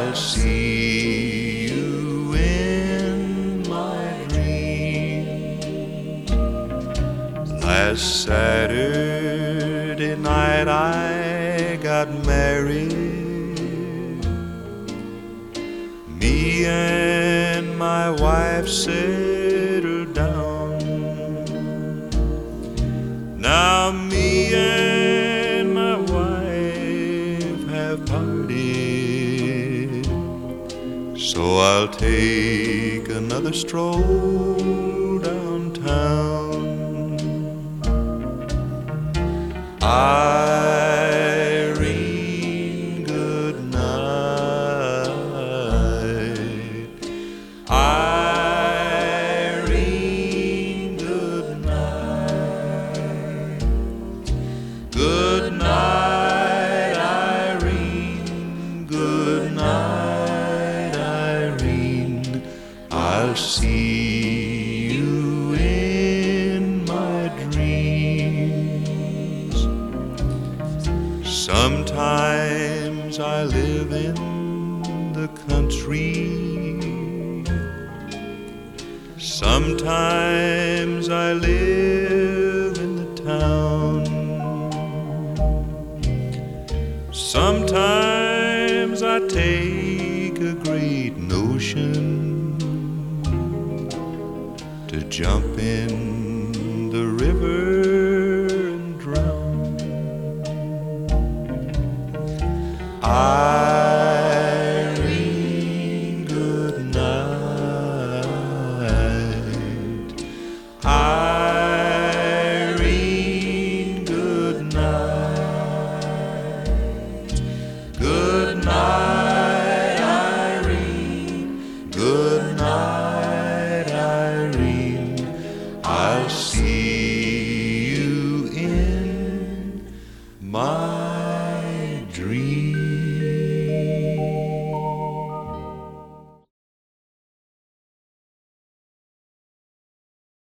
I'll see you in my dreams. Last Saturday night I got married. Me and my wife settled down. Now me and my wife have parted, so I'll take another stroll downtown. Irene, good night. Irene, good night. Good night, Irene. Good night, Irene. I'll see you in my dreams. Sometimes I live in the country. Sometimes I live in the town. Sometimes I take a great notion to jump in the river and drown.